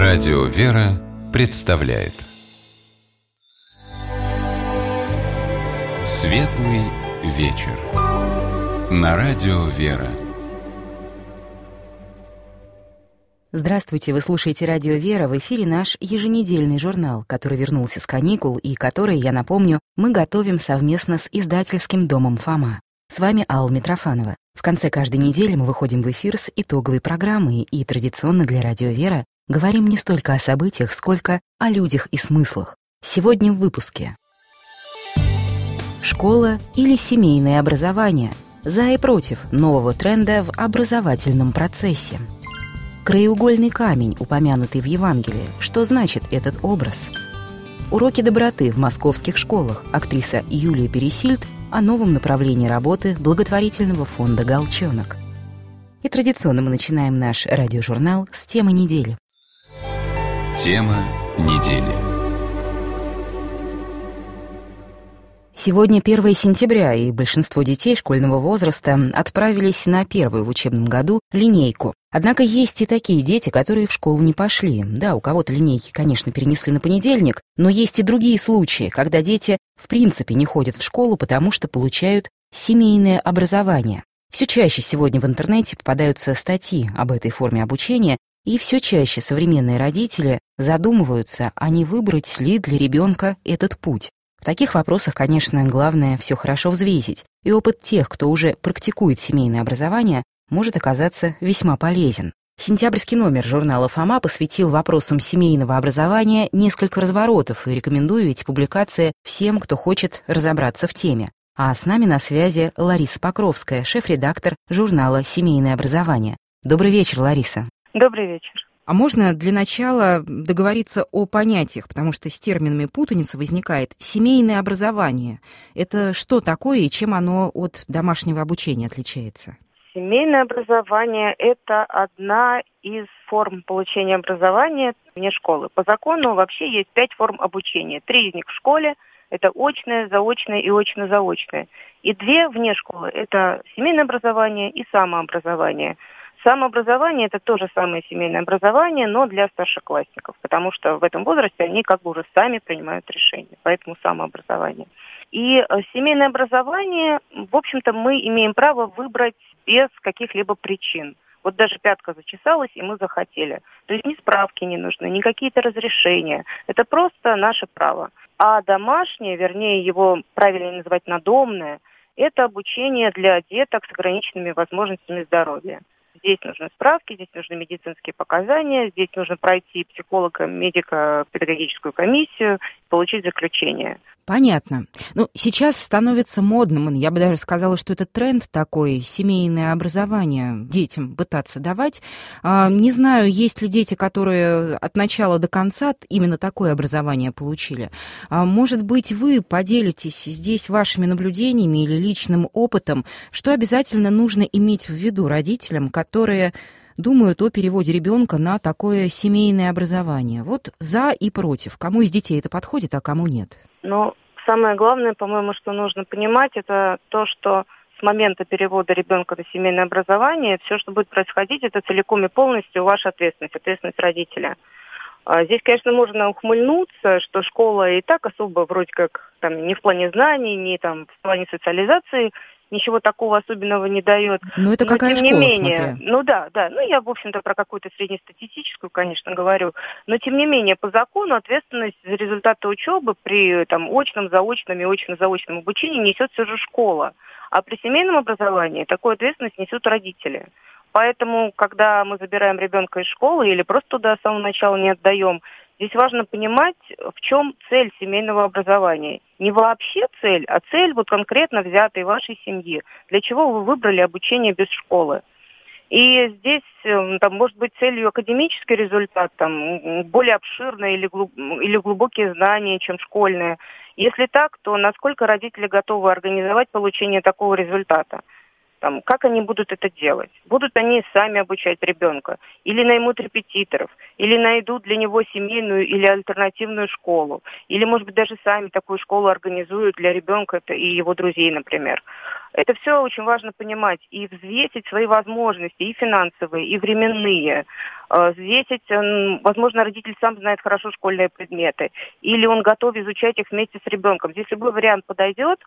Радио «Вера» представляет Светлый вечер на Радио «Вера». Здравствуйте, вы слушаете Радио «Вера», в эфире наш еженедельный журнал, который вернулся с каникул и который, я напомню, мы готовим совместно с издательским домом «Фома». С вами Алла Митрофанова. В конце каждой недели мы выходим в эфир с итоговой программой и традиционно для Радио «Вера» говорим не столько о событиях, сколько о людях и смыслах. Сегодня в выпуске. Школа или семейное образование? За и против нового тренда в образовательном процессе. Краеугольный камень, упомянутый в Евангелии. Что значит этот образ? Уроки доброты в московских школах. Актриса Юлия Пересильд о новом направлении работы благотворительного фонда «Голчонок». И традиционно мы начинаем наш радиожурнал с темы недели. Тема недели. Сегодня 1 сентября, и большинство детей школьного возраста отправились на первую в учебном году линейку. Однако есть и такие дети, которые в школу не пошли. Да, у кого-то линейки, конечно, перенесли на понедельник, но есть и другие случаи, когда дети в принципе не ходят в школу, потому что получают семейное образование. Все чаще сегодня в интернете попадаются статьи об этой форме обучения, и все чаще современные родители задумываются, а не выбрать ли для ребенка этот путь. В таких вопросах, конечно, главное все хорошо взвесить, и опыт тех, кто уже практикует семейное образование, может оказаться весьма полезен. Сентябрьский номер журнала «Фома» посвятил вопросам семейного образования несколько разворотов, и рекомендую эти публикации всем, кто хочет разобраться в теме. А с нами на связи Лариса Покровская, шеф-редактор журнала «Семейное образование». Добрый вечер, Лариса. Добрый вечер. А можно для начала договориться о понятиях, потому что с терминами путаница возникает. Семейное образование. Это что такое и чем оно от домашнего обучения отличается? Семейное образование – это одна из форм получения образования вне школы. По закону вообще есть 5 форм обучения. 3 из них в школе – это очное, заочное и очно-заочное. И 2 вне школы – это семейное образование и самообразование. Самообразование – это то же самое семейное образование, но для старшеклассников, потому что в этом возрасте они как бы уже сами принимают решения, поэтому самообразование. И семейное образование, в общем-то, мы имеем право выбрать без каких-либо причин. Вот даже пятка зачесалась, и мы захотели. То есть ни справки не нужны, ни какие-то разрешения. Это просто наше право. А домашнее, вернее, его правильно называть надомное, это обучение для деток с ограниченными возможностями здоровья. Здесь нужны справки, здесь нужны медицинские показания, здесь нужно пройти психолого-медико-педагогическую комиссию, получить заключение. Понятно. Ну, сейчас становится модным, я бы даже сказала, что это тренд такой, семейное образование детям пытаться давать. Не знаю, есть ли дети, которые от начала до конца именно такое образование получили. Может быть, вы поделитесь здесь вашими наблюдениями или личным опытом, что обязательно нужно иметь в виду родителям, которые думают о переводе ребенка на такое семейное образование. Вот за и против. Кому из детей это подходит, а кому нет? Но самое главное, по-моему, что нужно понимать, это то, что с момента перевода ребенка на семейное образование все, что будет происходить, это целиком и полностью ваша ответственность родителя. Здесь, конечно, можно ухмыльнуться, что школа и так особо вроде как там, ни в плане знаний, ни там, в плане социализации ничего такого особенного не дает. Но это какая тем не школа, менее, смотря? Я, в общем-то, про какую-то среднестатистическую, конечно, говорю, но, тем не менее, по закону ответственность за результаты учебы при там, очном, заочном и очно-заочном обучении несет все же школа. А при семейном образовании такую ответственность несут родители. Поэтому, когда мы забираем ребенка из школы или просто туда с самого начала не отдаем, здесь важно понимать, в чем цель семейного образования. Не вообще цель, а цель вот конкретно взятой вашей семьи. Для чего вы выбрали обучение без школы. И здесь там, может быть целью академический результат, там, более обширные или глубокие знания, чем школьные. Если так, то насколько родители готовы организовать получение такого результата? Там, как они будут это делать? Будут они сами обучать ребенка? Или наймут репетиторов? Или найдут для него семейную или альтернативную школу? Или, может быть, даже сами такую школу организуют для ребенка и его друзей, например? Это все очень важно понимать и взвесить свои возможности, и финансовые, и временные. взвесить, возможно, родитель сам знает хорошо школьные предметы, или он готов изучать их вместе с ребенком. Здесь любой вариант подойдет,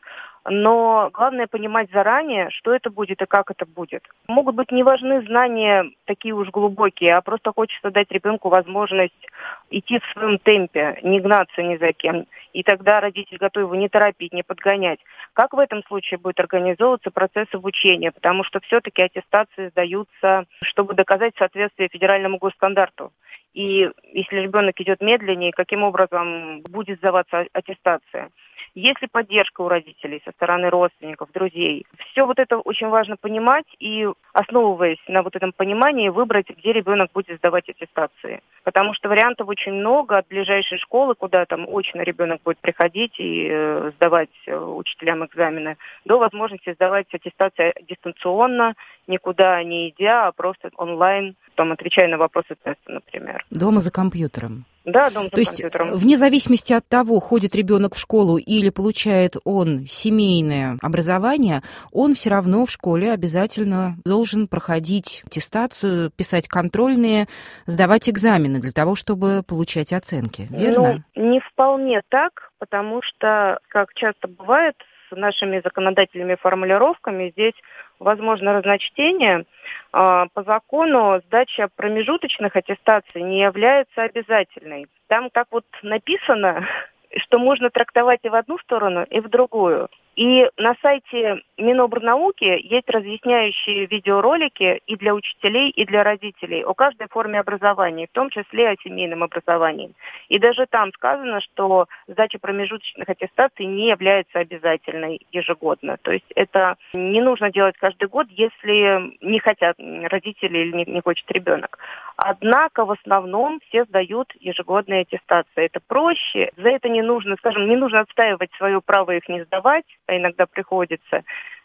но главное понимать заранее, что это будет и как это будет. Могут быть не важны знания такие уж глубокие, а просто хочется дать ребенку возможность идти в своем темпе, не гнаться ни за кем. И тогда родитель готов его не торопить, не подгонять. Как в этом случае будет организовываться процесс обучения? Потому что все-таки аттестации сдаются, чтобы доказать соответствие федеральному госстандарту. И если ребенок идет медленнее, каким образом будет сдаваться аттестация? Есть ли поддержка у родителей со стороны родственников, друзей? Все вот это очень важно понимать и, основываясь на вот этом понимании, выбрать, где ребенок будет сдавать аттестации. Потому что вариантов очень много от ближайшей школы, куда там очно ребенок будет приходить и сдавать учителям экзамены, до возможности сдавать аттестации дистанционно, никуда не идя, а просто онлайн, там, отвечая на вопросы теста, например. Дома за компьютером. Да, дома за компьютером. То есть, вне зависимости от того, ходит ребенок в школу или получает он семейное образование, он все равно в школе обязательно должен проходить аттестацию, писать контрольные, сдавать экзамены для того, чтобы получать оценки, верно? Ну, не вполне так, потому что, как часто бывает, с нашими законодательными формулировками здесь возможно разночтение. По закону сдача промежуточных аттестаций не является обязательной. Там так вот написано, что можно трактовать и в одну сторону, и в другую. И на сайте Минобрнауки есть разъясняющие видеоролики и для учителей, и для родителей о каждой форме образования, в том числе о семейном образовании. И даже там сказано, что сдача промежуточных аттестаций не является обязательной ежегодно. То есть это не нужно делать каждый год, если не хотят родители или не хочет ребенок. Однако в основном все сдают ежегодные аттестации. Это проще, за это не нужно, скажем, не нужно отстаивать свое право их не сдавать, а иногда приходится,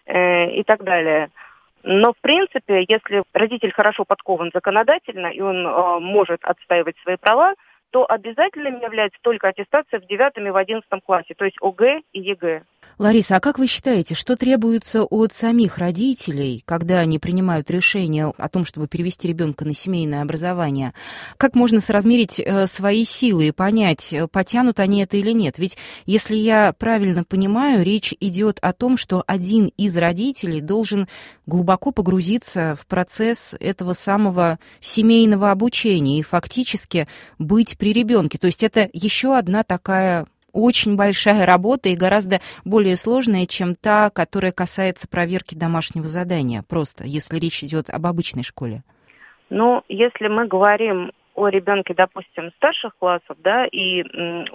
и так далее. Но, в принципе, если родитель хорошо подкован законодательно, и он может отстаивать свои права, то обязательным является только аттестация в 9 и в 11 классе, то есть ОГЭ и ЕГЭ. Лариса, а как вы считаете, что требуется от самих родителей, когда они принимают решение о том, чтобы перевести ребенка на семейное образование? Как можно соразмерить свои силы и понять, потянут они это или нет? Ведь, если я правильно понимаю, речь идет о том, что один из родителей должен глубоко погрузиться в процесс этого самого семейного обучения и фактически быть при ребенке. То есть это еще одна такая очень большая работа и гораздо более сложная, чем та, которая касается проверки домашнего задания, просто если речь идет об обычной школе. Ну, если мы говорим о ребенке, допустим, старших классов, да, и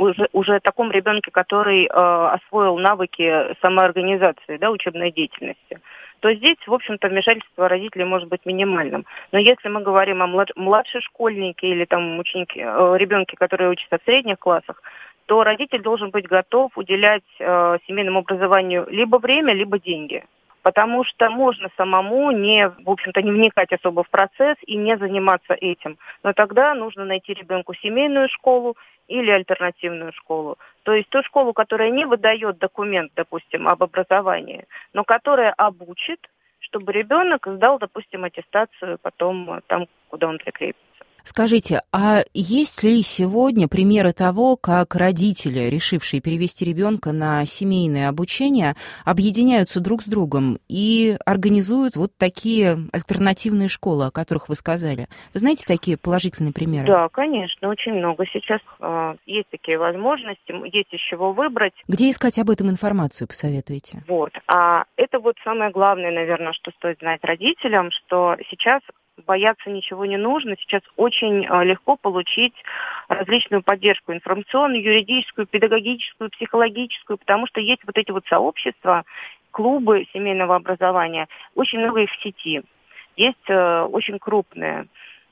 уже таком ребенке, который освоил навыки самоорганизации, да, учебной деятельности, то здесь, в общем-то, вмешательство родителей может быть минимальным. Но если мы говорим о младшей школьнике или там ребенке, который учится в средних классах, то родитель должен быть готов уделять семейному образованию либо время, либо деньги. Потому что можно самому не вникать особо в процесс и не заниматься этим. Но тогда нужно найти ребенку семейную школу или альтернативную школу. То есть ту школу, которая не выдает документ, допустим, об образовании, но которая обучит, чтобы ребенок сдал, допустим, аттестацию потом там, куда он прикрепится. Скажите, а есть ли сегодня примеры того, как родители, решившие перевести ребенка на семейное обучение, объединяются друг с другом и организуют вот такие альтернативные школы, о которых вы сказали? Вы знаете такие положительные примеры? Да, конечно, очень много. Сейчас есть такие возможности, есть из чего выбрать. Где искать об этом информацию, посоветуете? Вот. А это вот самое главное, наверное, что стоит знать родителям, что сейчас бояться ничего не нужно. Сейчас очень легко получить различную поддержку информационную, юридическую, педагогическую, психологическую, потому что есть вот эти вот сообщества, клубы семейного образования. Очень много их в сети. Есть очень крупные.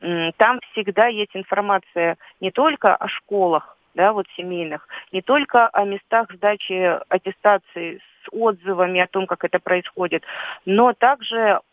Там всегда есть информация не только о школах, да, вот семейных, не только о местах сдачи аттестации с отзывами о том, как это происходит, но также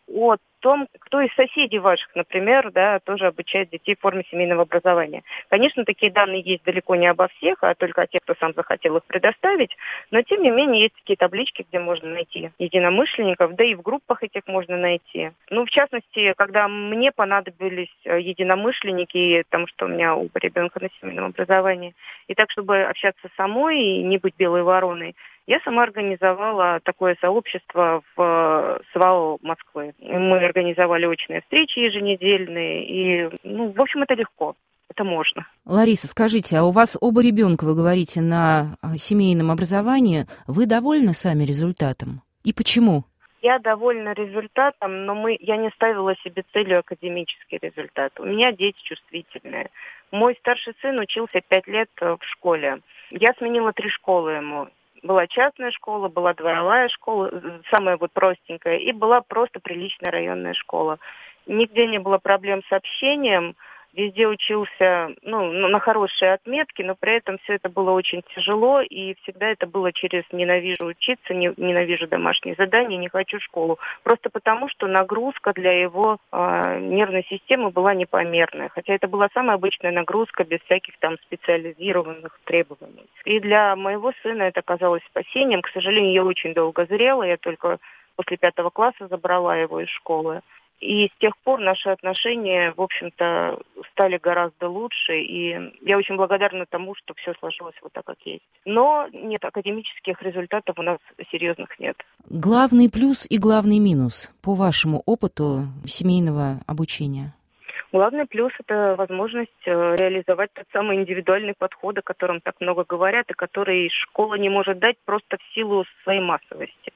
о том, кто из соседей ваших, например, да, тоже обучает детей в форме семейного образования. Конечно, такие данные есть далеко не обо всех, а только о тех, кто сам захотел их предоставить, но тем не менее есть такие таблички, где можно найти единомышленников, да и в группах этих можно найти. Ну, в частности, когда мне понадобились единомышленники, потому что у меня оба ребенка на семейном образовании, и так, чтобы общаться самой и не быть белой вороной, я сама организовала такое сообщество в СВАО Москвы. Мы организовали очные встречи еженедельные, и, в общем, это легко, это можно. Лариса, скажите, а у вас оба ребенка, вы говорите, на семейном образовании, вы довольны сами результатом? И почему? Я довольна результатом, но я не ставила себе целью академический результат. У меня дети чувствительные. Мой старший сын учился 5 лет в школе. Я сменила 3 школы ему. Была частная школа, была дворовая школа, самая простенькая, и была просто приличная районная школа. Нигде не было проблем с общением, везде учился, на хорошие отметки, но при этом все это было очень тяжело, и всегда это было через «ненавижу учиться», «ненавижу домашние задания», «не хочу школу». Просто потому, что нагрузка для его нервной системы была непомерная. Хотя это была самая обычная нагрузка, без всяких там специализированных требований. И для моего сына это оказалось спасением. К сожалению, я очень долго зрела, я только после 5 класса забрала его из школы. И с тех пор наши отношения, в общем-то, стали гораздо лучше. И я очень благодарна тому, что все сложилось вот так, как есть. Но нет, академических результатов у нас серьезных нет. Главный плюс и главный минус по вашему опыту семейного обучения? Главный плюс – это возможность реализовать тот самый индивидуальный подход, о котором так много говорят, и который школа не может дать просто в силу своей массовости.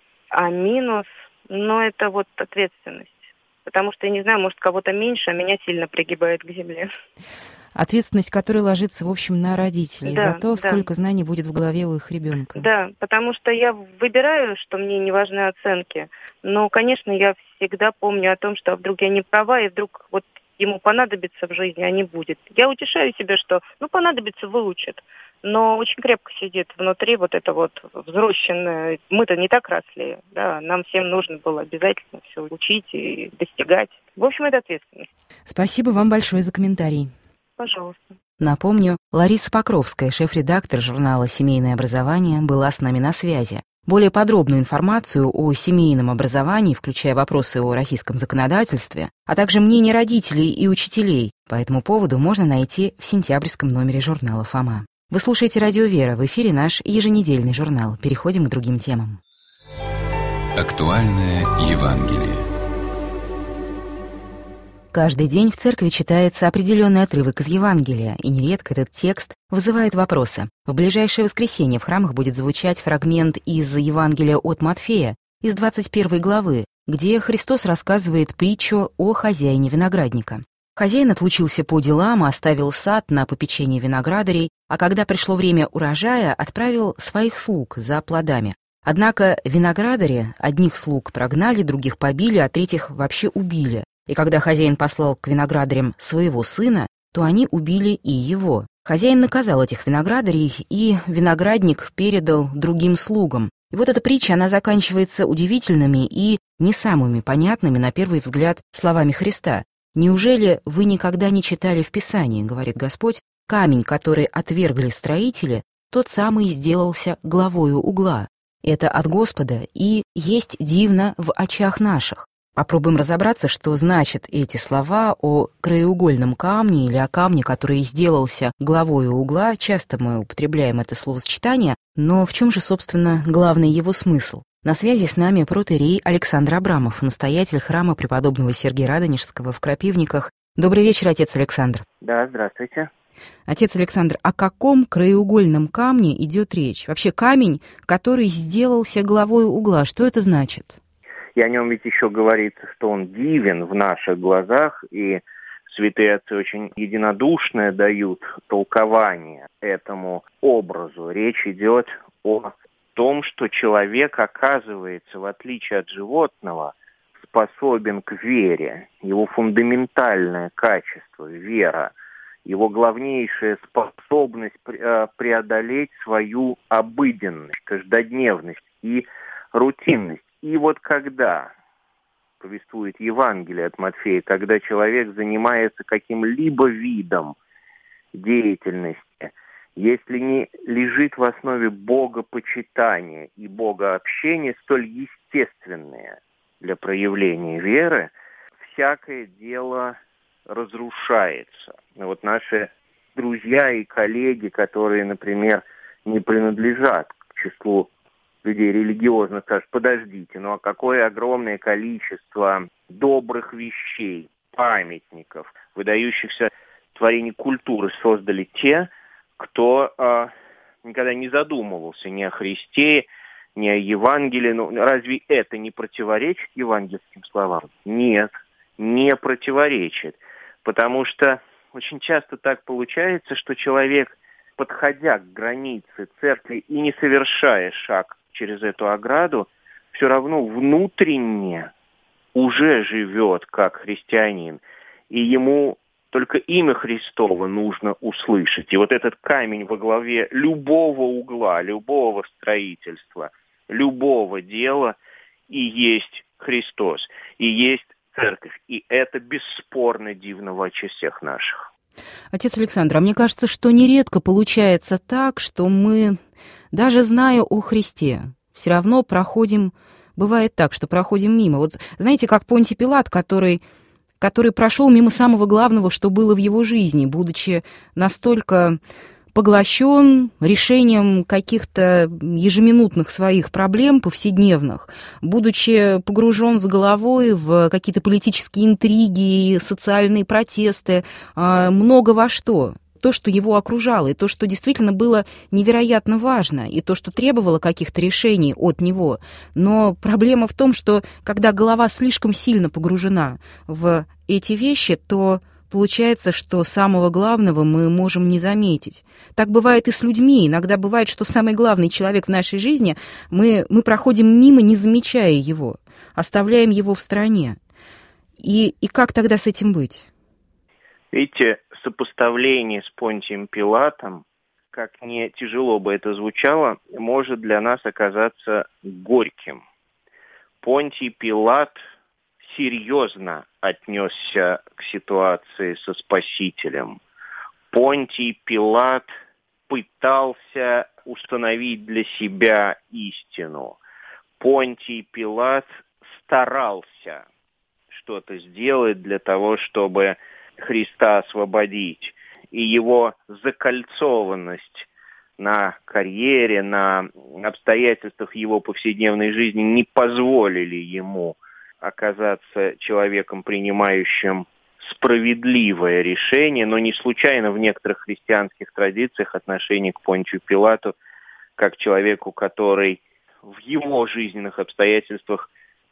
А минус, это ответственность. Потому что, я не знаю, может, кого-то меньше, а меня сильно пригибает к земле. Ответственность, которая ложится, в общем, на родителей за то, сколько знаний будет в голове у их ребенка. Да, потому что я выбираю, что мне не важны оценки. Но, конечно, я всегда помню о том, что вдруг я не права, и вдруг ему понадобится в жизни, а не будет. Я утешаю себя, что, понадобится, выучит. Но очень крепко сидит внутри это взросленное. Мы-то не так росли, да, нам всем нужно было обязательно все учить и достигать. В общем, это ответственность. Спасибо вам большое за комментарий. Пожалуйста. Напомню, Лариса Покровская, шеф-редактор журнала «Семейное образование», была с нами на связи. Более подробную информацию о семейном образовании, включая вопросы о российском законодательстве, а также мнение родителей и учителей по этому поводу можно найти в сентябрьском номере журнала «Фома». Вы слушаете «Радио Вера», в эфире наш еженедельный журнал. Переходим к другим темам. Актуальное Евангелие. Каждый день в церкви читается определенный отрывок из Евангелия, и нередко этот текст вызывает вопросы. В ближайшее воскресенье в храмах будет звучать фрагмент из Евангелия от Матфея, из 21 главы, где Христос рассказывает притчу о хозяине виноградника. Хозяин отлучился по делам, оставил сад на попечение виноградарей, а когда пришло время урожая, отправил своих слуг за плодами. Однако виноградари одних слуг прогнали, других побили, а третьих вообще убили. И когда хозяин послал к виноградарям своего сына, то они убили и его. Хозяин наказал этих виноградарей, и виноградник передал другим слугам. И эта притча, она заканчивается удивительными и не самыми понятными, на первый взгляд, словами Христа. «Неужели вы никогда не читали в Писании, — говорит Господь, — камень, который отвергли строители, тот самый сделался главою угла. Это от Господа и есть дивно в очах наших». Попробуем разобраться, что значат эти слова о краеугольном камне или о камне, который сделался главою угла. Часто мы употребляем это словосочетание, но в чем же, собственно, главный его смысл? На связи с нами протоиерей Александр Абрамов, настоятель храма преподобного Сергия Радонежского в Крапивниках. Добрый вечер, отец Александр. Да, здравствуйте. Отец Александр, о каком краеугольном камне идет речь? Вообще камень, который сделался главой угла, что это значит? И о нем ведь еще говорится, что он дивен в наших глазах, и святые отцы очень единодушное дают толкование этому образу. Речь идет о том, что человек, оказывается, в отличие от животного, способен к вере. Его фундаментальное качество, вера, его главнейшая способность преодолеть свою обыденность, каждодневность и рутинность. И когда повествует Евангелие от Матфея, когда человек занимается каким-либо видом деятельности, если не лежит в основе богопочитания и богообщения, столь естественное для проявления веры, всякое дело разрушается. Вот наши друзья и коллеги, которые, например, не принадлежат к числу людей религиозных, скажут: подождите, ну а какое огромное количество добрых вещей, памятников, выдающихся творений культуры создали те, кто никогда не задумывался ни о Христе, ни о Евангелии. Ну, разве это не противоречит евангельским словам? Нет, не противоречит. Потому что очень часто так получается, что человек, подходя к границе церкви и не совершая шаг через эту ограду, все равно внутренне уже живет как христианин. И ему только имя Христово нужно услышать. И вот этот камень во главе любого угла, любого строительства, любого дела и есть Христос, и есть церковь. И это бесспорно дивно в очи всех наших. Отец Александр, а мне кажется, что нередко получается так, что мы, даже зная о Христе, все равно проходим, бывает так, что проходим мимо. Вот знаете, как Понтий Пилат, который прошел мимо самого главного, что было в его жизни, будучи настолько поглощен решением каких-то ежеминутных своих проблем повседневных, будучи погружен с головой в какие-то политические интриги, социальные протесты, много во что. То, что его окружало, и то, что действительно было невероятно важно, и то, что требовало каких-то решений от него. Но проблема в том, что когда голова слишком сильно погружена в эти вещи, то получается, что самого главного мы можем не заметить. Так бывает и с людьми. Иногда бывает, что самый главный человек в нашей жизни, мы проходим мимо, не замечая его, оставляем его в стороне. И как тогда с этим быть? Видите, сопоставление с Понтием Пилатом, как не тяжело бы это звучало, может для нас оказаться горьким. Понтий Пилат серьезно отнесся к ситуации со Спасителем. Понтий Пилат пытался установить для себя истину. Понтий Пилат старался что-то сделать для того, чтобы Христа освободить. И его закольцованность на карьере, на обстоятельствах его повседневной жизни не позволили ему оказаться человеком, принимающим справедливое решение, но не случайно в некоторых христианских традициях отношение к Понтию Пилату как человеку, который в его жизненных обстоятельствах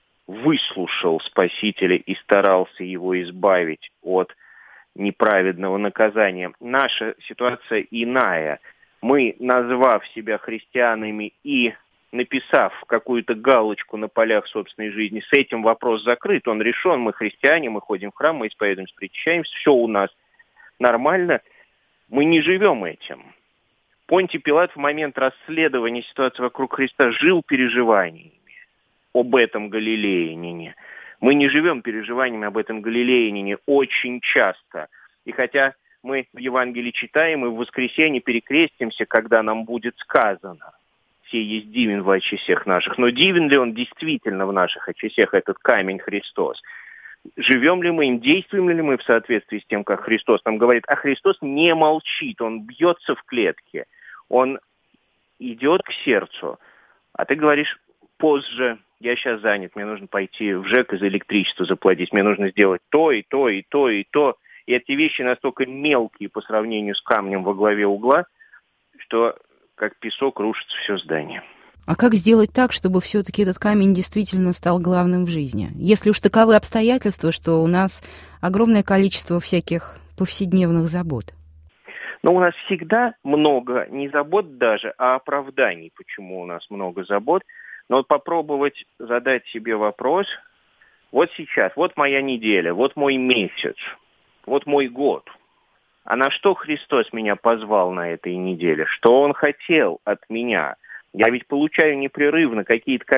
выслушал Спасителя и старался его избавить от неправедного наказания. Наша ситуация иная. Мы, назвав себя христианами и написав какую-то галочку на полях собственной жизни, с этим вопрос закрыт, он решен, мы христиане, мы ходим в храм, мы исповедуемся, причащаемся, все у нас нормально, мы не живем этим. Понтий Пилат в момент расследования ситуации вокруг Христа жил переживаниями об этом галилеянине. Мы не живем переживаниями об этом галилеянине очень часто. И хотя мы в Евангелии читаем и в воскресенье перекрестимся, когда нам будет сказано: «Сей есть дивен в очи всех наших». Но дивен ли он действительно в наших очи всех, этот камень Христос? Живем ли мы им, действуем ли мы в соответствии с тем, как Христос нам говорит? А Христос не молчит, он бьется в клетке, он идет к сердцу. А ты говоришь: позже, я сейчас занят, мне нужно пойти в ЖЭК и за электричество заплатить, мне нужно сделать то, и то, и то, и то. И эти вещи настолько мелкие по сравнению с камнем во главе угла, что как песок рушится все здание. А как сделать так, чтобы все-таки этот камень действительно стал главным в жизни? Если уж таковы обстоятельства, что у нас огромное количество всяких повседневных забот. Но у нас всегда много не забот даже, а оправданий, почему у нас много забот. Но вот попробовать задать себе вопрос: вот сейчас, вот моя неделя, вот мой месяц, вот мой год. А на что Христос меня позвал на этой неделе? Что Он хотел от меня? Я ведь получаю непрерывно какие-то, как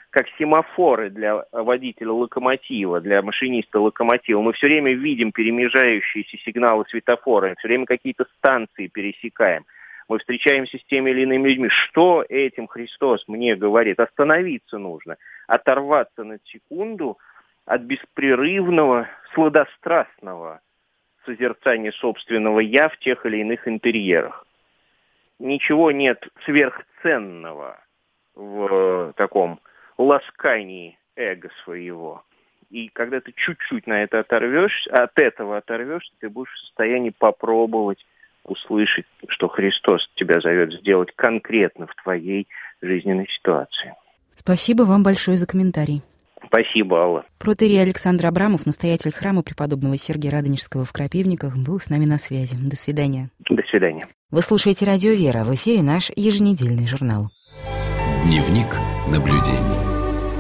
как семафоры для водителя локомотива, для машиниста локомотива. Мы все время видим перемежающиеся сигналы светофора, все время какие-то станции пересекаем. Мы встречаемся с теми или иными людьми. Что этим Христос мне говорит? Остановиться нужно, оторваться на секунду от беспрерывного, сладострастного созерцания собственного «я» в тех или иных интерьерах. Ничего нет сверхценного в таком ласкании эго своего. И когда ты чуть-чуть на это оторвешься, от этого оторвешься, ты будешь в состоянии попробовать услышать, что Христос тебя зовет сделать конкретно в твоей жизненной ситуации. Спасибо вам большое за комментарий. Спасибо, Алла. Протоиерей Александр Абрамов, настоятель храма преподобного Сергия Радонежского в Крапивниках, был с нами на связи. До свидания. До свидания. Вы слушаете «Радио Вера». В эфире наш еженедельный журнал. Дневник наблюдений.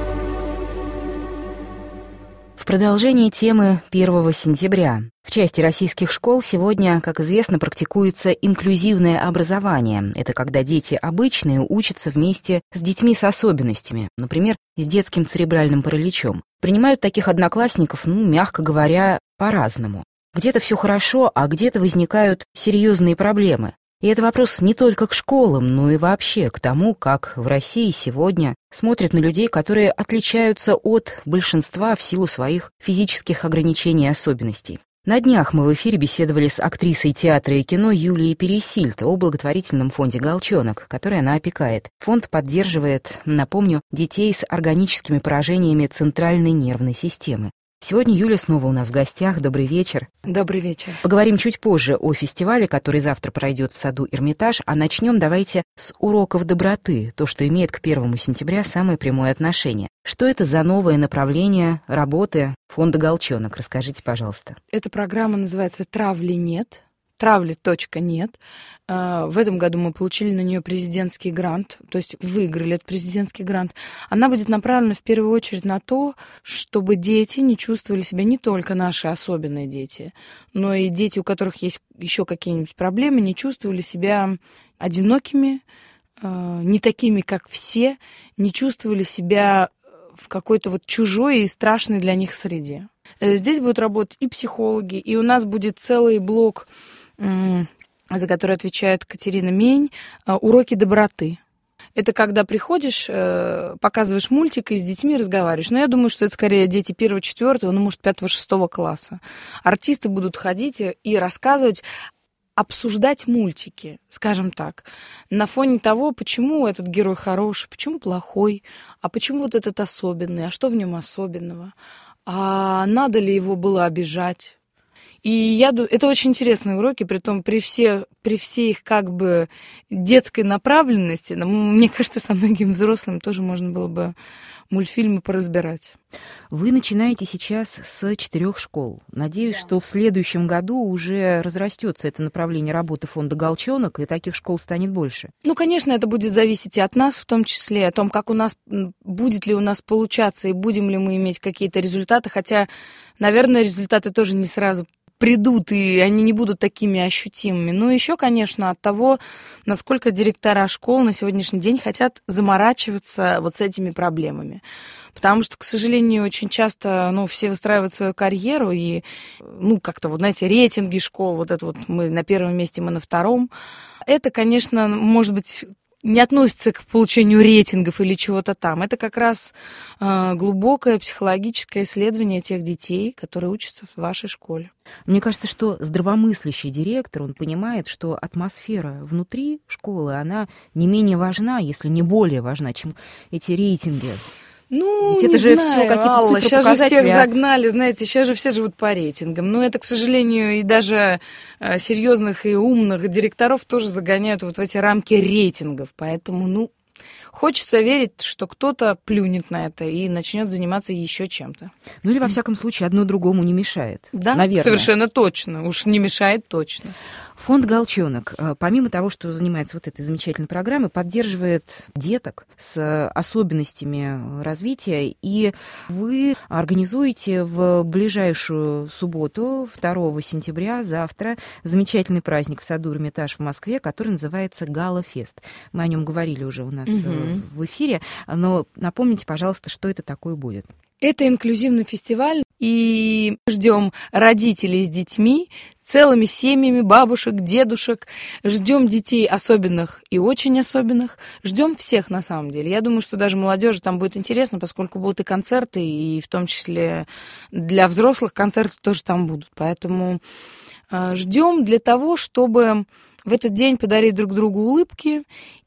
В продолжении темы 1 сентября. В части российских школ сегодня, как известно, практикуется инклюзивное образование. Это когда дети обычные учатся вместе с детьми с особенностями, например, с детским церебральным параличом. Принимают таких одноклассников, мягко говоря, по-разному. Где-то все хорошо, а где-то возникают серьезные проблемы. И это вопрос не только к школам, но и вообще к тому, как в России сегодня смотрят на людей, которые отличаются от большинства в силу своих физических ограничений и особенностей. На днях мы в эфире беседовали с актрисой театра и кино Юлией Пересильд о благотворительном фонде «Голчонок», который она опекает. Фонд поддерживает, напомню, детей с органическими поражениями центральной нервной системы. Сегодня Юля снова у нас в гостях. Добрый вечер. Добрый вечер. Поговорим чуть позже о фестивале, который завтра пройдет в саду «Эрмитаж», а начнем давайте с уроков доброты, то, что имеет к 1 сентября самое прямое отношение. Что это за новое направление работы фонда «Голчонок»? Расскажите, пожалуйста. Эта программа называется «Травли нет». Травли.нет. В этом году мы получили на нее президентский грант, то есть выиграли этот президентский грант. Она будет направлена в первую очередь на то, чтобы дети не чувствовали себя, не только наши особенные дети, но и дети, у которых есть еще какие-нибудь проблемы, не чувствовали себя одинокими, не такими, как все, не чувствовали себя в какой-то чужой и страшной для них среде. Здесь будут работать и психологи, и у нас будет целый блок, за который отвечает Катерина Мень, уроки доброты. Это когда приходишь, показываешь мультик и с детьми разговариваешь. Но я думаю, что это скорее дети 1-4, может 5-6 класса. Артисты будут ходить и рассказывать, обсуждать мультики, скажем так, на фоне того, почему этот герой хороший, почему плохой, а почему вот этот особенный, а что в нем особенного, а надо ли его было обижать. И я думаю, это очень интересные уроки, притом при всей их как бы детской направленности, мне кажется, со многими взрослыми тоже можно было бы мультфильмы поразбирать. Вы начинаете сейчас с 4 школ. Надеюсь, что в следующем году уже разрастется это направление работы фонда «Голчонок», и таких школ станет больше. Конечно, это будет зависеть и от нас, в том числе, о том, как будет ли у нас получаться, и будем ли мы иметь какие-то результаты, хотя, наверное, результаты тоже не сразу придут, и они не будут такими ощутимыми. Но еще, конечно, от того, насколько директора школ на сегодняшний день хотят заморачиваться с этими проблемами. Потому что, к сожалению, очень часто все выстраивают свою карьеру, и как-то, рейтинги школ, мы на 1 месте, мы на 2. Это, конечно, может быть, не относится к получению рейтингов или чего-то там. Это как раз глубокое психологическое исследование тех детей, которые учатся в вашей школе. Мне кажется, что здравомыслящий директор, он понимает, что атмосфера внутри школы, она не менее важна, если не более важна, чем эти рейтинги. Ведь это же все какие-то Алла, цифры, сейчас показатели. же всех загнали, сейчас же все живут по рейтингам. Но это, к сожалению, и даже серьезных и умных директоров тоже загоняют в эти рамки рейтингов. Поэтому, хочется верить, что кто-то плюнет на это и начнет заниматься еще чем-то. Или, во всяком случае, одно другому не мешает. Да, наверное. Совершенно точно. Уж не мешает точно. Фонд «Голчонок», помимо того, что занимается вот этой замечательной программой, поддерживает деток с особенностями развития, и вы организуете в ближайшую субботу, 2 сентября, завтра, замечательный праздник в саду Эрмитаж в Москве, который называется «Гала-фест». Мы о нем говорили уже у нас в эфире, но напомните, пожалуйста, что это такое будет. Это инклюзивный фестиваль, и ждем родителей с детьми, целыми семьями, бабушек, дедушек. Ждем детей особенных и очень особенных. Ждем всех, на самом деле. Я думаю, что даже молодежи там будет интересно, поскольку будут и концерты, и в том числе для взрослых концерты тоже там будут. Поэтому ждем для того, чтобы в этот день подарить друг другу улыбки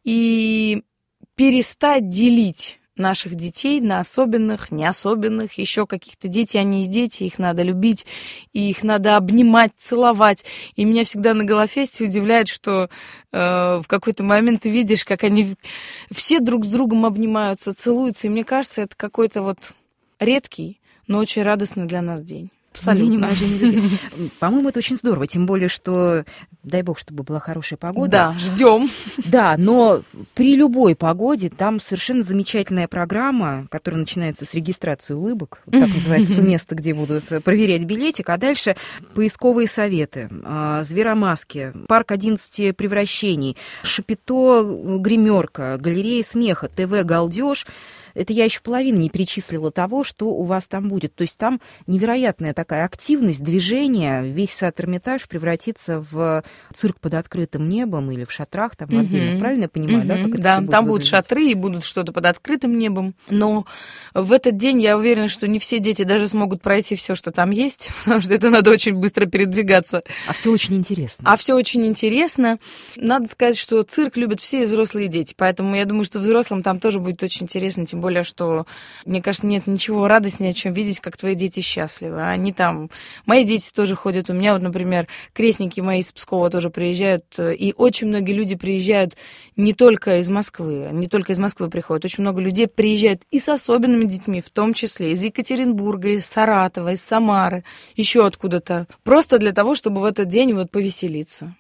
и перестать делить наших детей на особенных, неособенных, еще каких-то. Дети, они есть дети, их надо любить, и их надо обнимать, целовать. И меня всегда на Галафесте удивляет, что в какой-то момент ты видишь, как они все друг с другом обнимаются, целуются, и мне кажется, это какой-то вот редкий, но очень радостный для нас день. Абсолютно. По-моему, это очень здорово, тем более, что, дай бог, чтобы была хорошая погода. Да, ждем. Да, но при любой погоде там совершенно замечательная программа, которая начинается с регистрации улыбок, так называется то место, где будут проверять билетик, а дальше поисковые советы, зверомаски, парк 11 превращений, шапито, гримерка, галерея смеха, ТВ «Галдеж». Это я еще половину не перечислила того, что у вас там будет. То есть там невероятная такая активность, движение. Весь сад Эрмитаж превратится в цирк под открытым небом или в шатрах там отдельно. Правильно я понимаю, да? Как это да, все будет там будут выглядеть? шатры и будут что-то под открытым небом. Но в этот день я уверена, что не все дети даже смогут пройти все, что там есть, потому что это надо очень быстро передвигаться. А все очень интересно. А все очень интересно. Надо сказать, что цирк любят все и взрослые, и дети. Поэтому я думаю, что взрослым там тоже будет очень интересно, тем более, что, мне кажется, нет ничего радостнее, чем видеть, как твои дети счастливы. Они там... Мои дети тоже ходят. У меня вот, например, крестники мои из Пскова тоже приезжают. И очень многие люди приезжают не только из Москвы. Не только из Москвы приходят. Очень много людей приезжают и с особенными детьми, в том числе из Екатеринбурга, из Саратова, из Самары, еще откуда-то. Просто для того, чтобы в этот день вот повеселиться.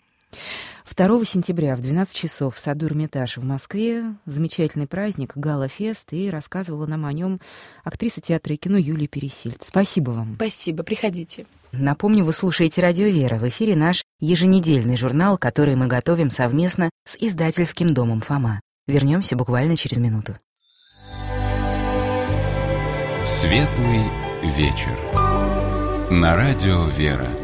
2 сентября в 12 часов в саду Эрмитаж в Москве замечательный праздник «Гала-фест», и рассказывала нам о нем актриса театра и кино Юлия Пересильд. Спасибо вам. Спасибо, приходите. Напомню, вы слушаете «Радио Вера». В эфире наш еженедельный журнал, который мы готовим совместно с издательским домом «Фома». Вернемся буквально через минуту. Светлый вечер. На радио «Вера».